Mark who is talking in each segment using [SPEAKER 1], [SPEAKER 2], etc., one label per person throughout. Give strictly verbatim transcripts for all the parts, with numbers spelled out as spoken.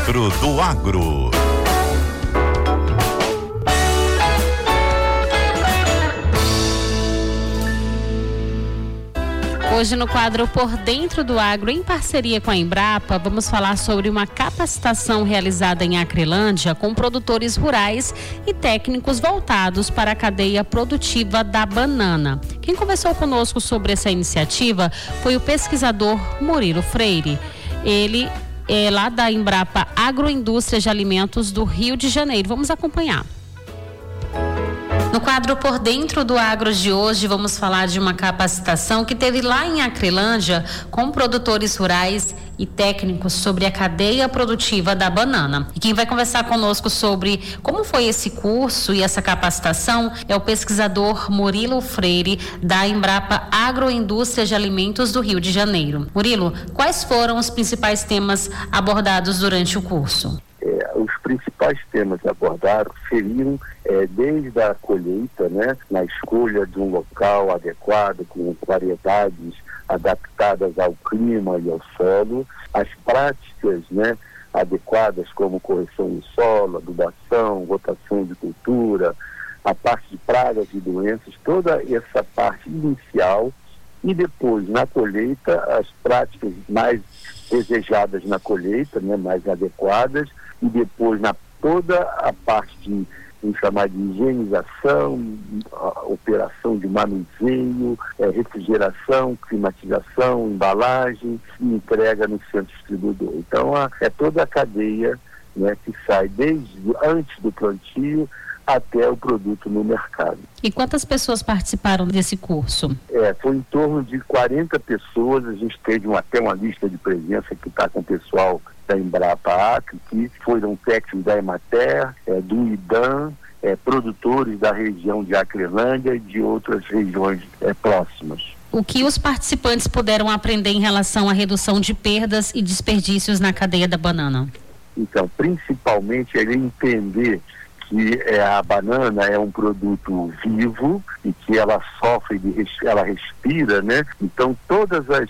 [SPEAKER 1] dentro do agro.
[SPEAKER 2] Hoje no quadro Por Dentro do Agro, em parceria com a Embrapa, vamos falar sobre uma capacitação realizada em Acrelândia com produtores rurais e técnicos voltados para a cadeia produtiva da banana. Quem conversou conosco sobre essa iniciativa foi o pesquisador Murilo Freire. Ele é lá da Embrapa Agroindústria de Alimentos do Rio de Janeiro. Vamos acompanhar. No quadro Por Dentro do Agro de hoje, vamos falar de uma capacitação que teve lá em Acrelândia com produtores rurais e técnicos sobre a cadeia produtiva da banana. E quem vai conversar conosco sobre como foi esse curso e essa capacitação é o pesquisador Murilo Freire, da Embrapa Agroindústria de Alimentos do Rio de Janeiro. Murilo, quais foram os principais temas abordados durante o curso?
[SPEAKER 3] É, os principais temas abordados seriam é, desde a colheita, né, na escolha de um local adequado, com variedades adaptadas ao clima e ao solo, as práticas, né, adequadas como correção do solo, adubação, rotação de cultura, a parte de pragas e doenças, toda essa parte inicial, e depois na colheita as práticas mais desejadas na colheita, né, mais adequadas, e depois na toda a parte de, vamos chamar de higienização, a operação de manuseio, é, refrigeração, climatização, embalagem e entrega no centro distribuidor. Então a, é toda a cadeia, né, que sai desde antes do plantio até o produto no mercado.
[SPEAKER 2] E quantas pessoas participaram desse curso?
[SPEAKER 3] É, foi em torno de quarenta pessoas. A gente teve uma, até uma lista de presença que está com o pessoal da Embrapa Acre, que foram técnicos da Emater, é, do IDAM, é, produtores da região de Acrelândia e de outras regiões é, próximas.
[SPEAKER 2] O que os participantes puderam aprender em relação à redução de perdas e desperdícios na cadeia da banana?
[SPEAKER 3] Então, principalmente, ele entender que é, a banana é um produto vivo e que ela sofre, de, ela respira, né? Então, todas as,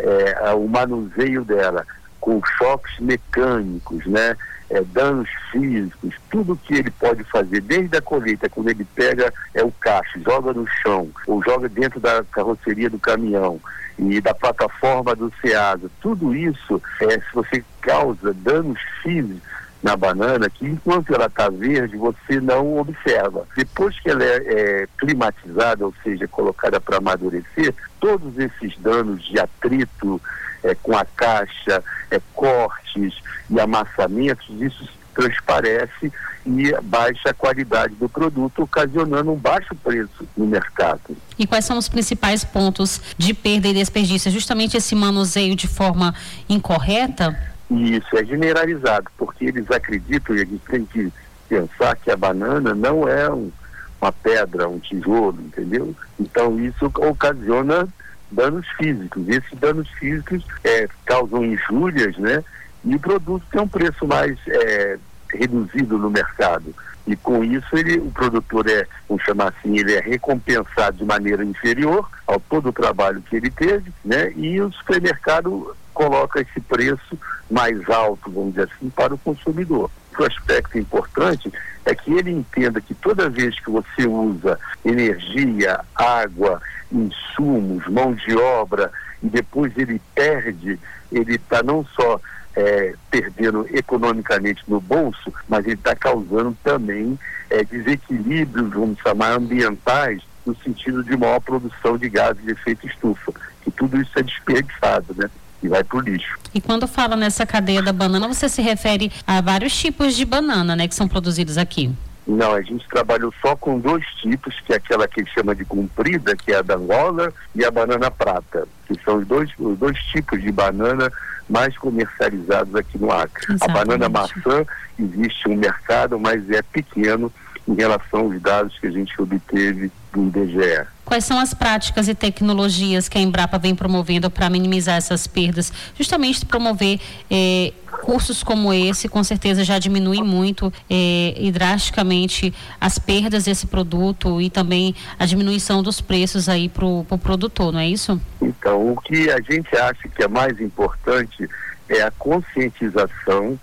[SPEAKER 3] é, o manuseio dela, com choques mecânicos, né? É, danos físicos, tudo que ele pode fazer, desde a colheita, quando ele pega é o cacho, joga no chão, ou joga dentro da carroceria do caminhão e da plataforma do Ceasa, tudo isso, é, se você causa danos físicos na banana, que enquanto ela está verde, você não observa. Depois que ela é, é climatizada, ou seja, colocada para amadurecer, todos esses danos de atrito é, com a caixa, é, cortes e amassamentos, isso transparece e baixa a qualidade do produto, ocasionando um baixo preço no mercado.
[SPEAKER 2] E quais são os principais pontos de perda e desperdício? Justamente esse manuseio de forma incorreta?
[SPEAKER 3] Isso, é generalizado, porque eles acreditam, e a gente tem que pensar que a banana não é um, uma pedra, um tijolo, entendeu? Então isso ocasiona danos físicos. Esses danos físicos é, causam injúrias, né? E o produto tem um preço mais é, reduzido no mercado. E com isso ele, o produtor é, vamos chamar assim, ele é recompensado de maneira inferior ao todo o trabalho que ele teve, né? E o supermercado coloca esse preço mais alto, vamos dizer assim, para o consumidor. O aspecto importante é que ele entenda que toda vez que você usa energia, água, insumos, mão de obra, e depois ele perde, ele está não só é, perdendo economicamente no bolso, mas ele está causando também é, desequilíbrios, vamos chamar, ambientais, no sentido de maior produção de gases de efeito estufa, que tudo isso é desperdiçado, né? E vai para o lixo.
[SPEAKER 2] E quando fala nessa cadeia da banana, você se refere a vários tipos de banana, né, que são produzidos aqui?
[SPEAKER 3] Não, a gente trabalhou só com dois tipos, que é aquela que chama de comprida, que é a da Angola, e a banana prata, que são os dois, os dois tipos de banana mais comercializados aqui no Acre. Exatamente. A banana maçã, existe um mercado, mas é pequeno em relação aos dados que a gente obteve do I B G E.
[SPEAKER 2] Quais são as práticas e tecnologias que a Embrapa vem promovendo para minimizar essas perdas? Justamente promover eh, cursos como esse, com certeza já diminui muito eh, e drasticamente as perdas desse produto e também a diminuição dos preços aí para o pro produtor, não é isso?
[SPEAKER 3] Então, o que a gente acha que é mais importante é a conscientização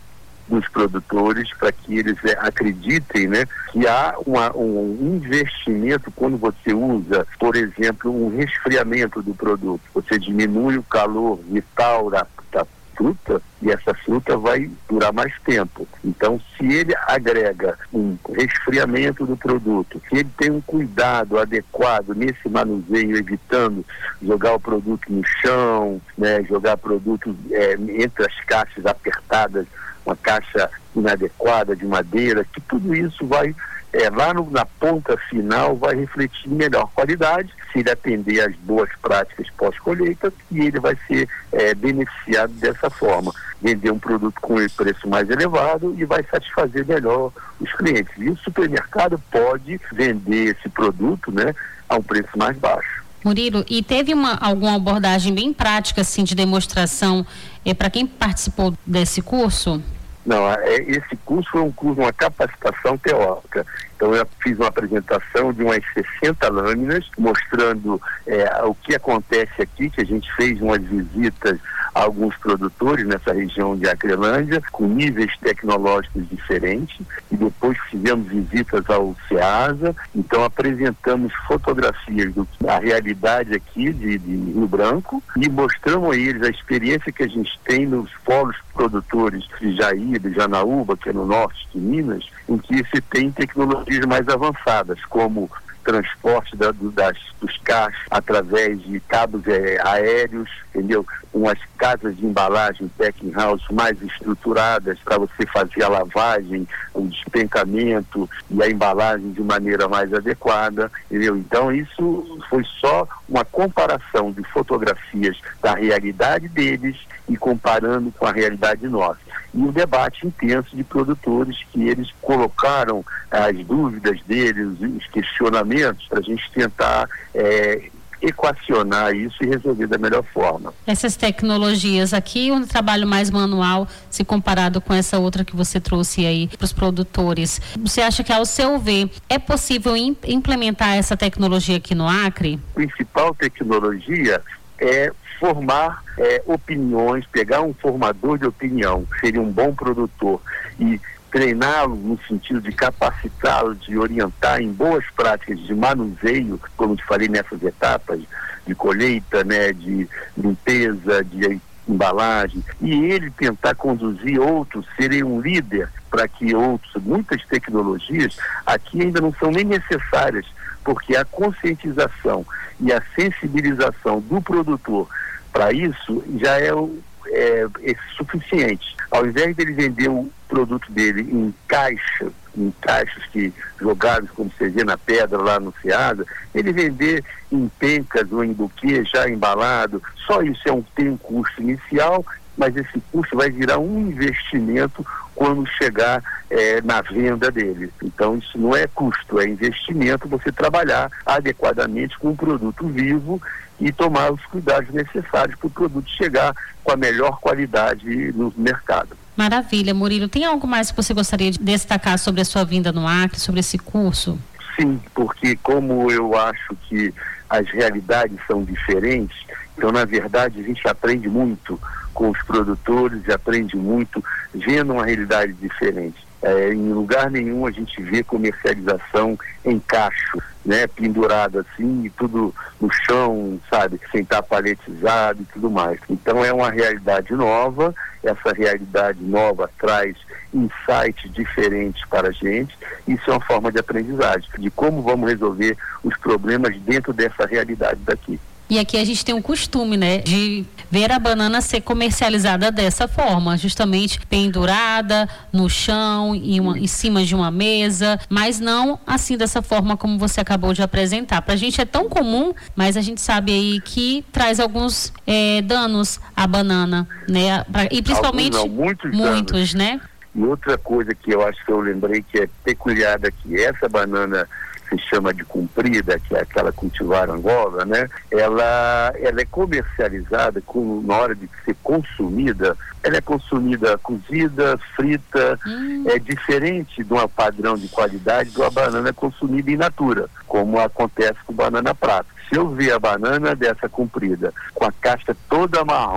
[SPEAKER 3] dos produtores para que eles é, acreditem, né, que há uma, um investimento quando você usa, por exemplo, um resfriamento do produto. Você diminui o calor vital da, da fruta e essa fruta vai durar mais tempo. Então, se ele agrega um resfriamento do produto, se ele tem um cuidado adequado nesse manuseio, evitando jogar o produto no chão, né, jogar produto é, entre as caixas apertadas, uma caixa inadequada de madeira, que tudo isso vai, é, lá no, na ponta final, vai refletir melhor qualidade, se ele atender às boas práticas pós-colheita, e ele vai ser é, beneficiado dessa forma, vender um produto com um preço mais elevado e vai satisfazer melhor os clientes. E o supermercado pode vender esse produto, né, a um preço mais baixo.
[SPEAKER 2] Murilo, e teve uma, alguma abordagem bem prática, assim, de demonstração é, para quem participou desse curso?
[SPEAKER 3] Não, é, esse curso foi um curso, uma capacitação teórica. Então eu fiz uma apresentação de umas sessenta lâminas, mostrando é, o que acontece aqui, que a gente fez umas visitas a alguns produtores nessa região de Acrelândia, com níveis tecnológicos diferentes, e depois fizemos visitas ao SEASA. Então apresentamos fotografias da realidade aqui de, de Rio Branco e mostramos a eles a experiência que a gente tem nos polos produtores de Jaí, de Janaúba, que é no norte de Minas, em que se tem tecnologias mais avançadas, como transporte da, do, das, dos carros através de cabos é, aéreos, entendeu? Umas casas de embalagem, packing house mais estruturadas para você fazer a lavagem, o despencamento e a embalagem de maneira mais adequada, entendeu? Então isso foi só uma comparação de fotografias da realidade deles e comparando com a realidade nossa. E um debate intenso de produtores que eles colocaram as dúvidas deles, os questionamentos, para a gente tentar é, equacionar isso e resolver da melhor forma.
[SPEAKER 2] Essas tecnologias aqui, um trabalho mais manual, se comparado com essa outra que você trouxe aí para os produtores, você acha que, ao seu ver, é possível imp- implementar essa tecnologia aqui no Acre?
[SPEAKER 3] A principal tecnologia é formar é, opiniões, pegar um formador de opinião, que seria um bom produtor, e treiná-lo no sentido de capacitá-lo, de orientar em boas práticas de manuseio, como te falei nessas etapas, de colheita, né, de limpeza, de embalagem, e ele tentar conduzir outros, serem um líder para que outros, muitas tecnologias aqui ainda não são nem necessárias, porque a conscientização e a sensibilização do produtor para isso já é, é, é suficiente. Ao invés dele vender o produto dele em caixa, em caixas que jogados, como você vê na pedra lá no SEASA, ele vender em pencas ou em buquê já embalado, só isso é um, tem um custo inicial, mas esse custo vai virar um investimento quando chegar é, na venda dele. Então isso não é custo, é investimento, você trabalhar adequadamente com um produto vivo e tomar os cuidados necessários para o produto chegar com a melhor qualidade no mercado.
[SPEAKER 2] Maravilha, Murilo. Tem algo mais que você gostaria de destacar sobre a sua vinda no Acre, sobre esse curso?
[SPEAKER 3] Sim, porque como eu acho que as realidades são diferentes, então na verdade a gente aprende muito com os produtores e aprende muito vendo uma realidade diferente. É, em lugar nenhum a gente vê comercialização em cacho, né, pendurado assim, e tudo no chão, sabe, sem estar paletizado e tudo mais. Então é uma realidade nova, essa realidade nova traz insights diferentes para a gente, isso é uma forma de aprendizagem, de como vamos resolver os problemas dentro dessa realidade daqui.
[SPEAKER 2] E aqui a gente tem um costume, né, de ver a banana ser comercializada dessa forma, justamente pendurada no chão, em, uma, em cima de uma mesa, mas não assim dessa forma como você acabou de apresentar. Pra gente é tão comum, mas a gente sabe aí que traz alguns é, danos à banana, né, pra, e principalmente
[SPEAKER 3] Alguns não, muitos,
[SPEAKER 2] muitos né?
[SPEAKER 3] E outra coisa que eu acho que eu lembrei que é peculiar daqui, essa banana se chama de comprida, que é aquela cultivar Angola, né? Ela, ela é comercializada com, na hora de ser consumida, ela é consumida cozida, frita, hum. é diferente de um padrão de qualidade de uma banana consumida in natura, como acontece com banana prata. Se eu ver a banana dessa comprida, com a casca toda marrom,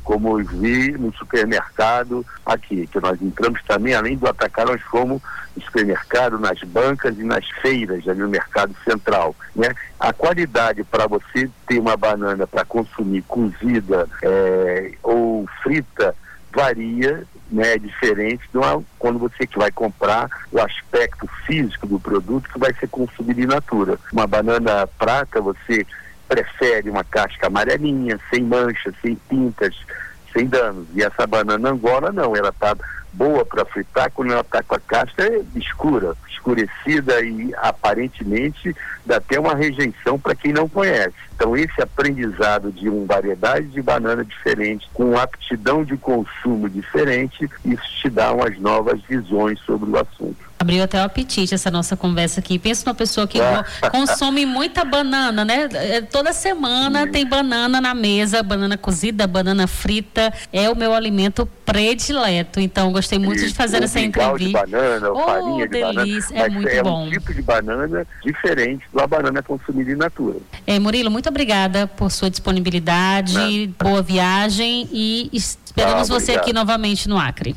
[SPEAKER 3] como eu vi no supermercado aqui, que nós entramos também, além do atacar, nós fomos no supermercado, nas bancas e nas feiras, ali no mercado central, né? A qualidade para você ter uma banana para consumir cozida é, ou frita varia, né? É diferente de uma, quando você que vai comprar o aspecto físico do produto que vai ser consumido in natura. Uma banana prata, você prefere uma casca amarelinha, sem manchas, sem pintas, sem danos. E essa banana Angola não, ela está boa para fritar, quando ela está com a casca é escura, escurecida e aparentemente dá até uma rejeição para quem não conhece. Então esse aprendizado de uma variedade de banana diferente, com aptidão de consumo diferente, isso te dá umas novas visões sobre o assunto.
[SPEAKER 2] Abriu até o apetite essa nossa conversa aqui. Pensa numa pessoa que ah. consome muita banana, né? Toda semana Sim. tem banana na mesa, banana cozida, banana frita. É o meu alimento predileto. Então, gostei muito Isso. de fazer
[SPEAKER 3] o
[SPEAKER 2] essa entrevista.
[SPEAKER 3] De banana,
[SPEAKER 2] oh,
[SPEAKER 3] farinha de
[SPEAKER 2] delícia.
[SPEAKER 3] banana.
[SPEAKER 2] É muito
[SPEAKER 3] é
[SPEAKER 2] bom.
[SPEAKER 3] um tipo de banana diferente da banana consumida in natura.
[SPEAKER 2] É, Murilo, muito obrigada por sua disponibilidade, Não. boa viagem e esperamos ah, você aqui novamente no Acre.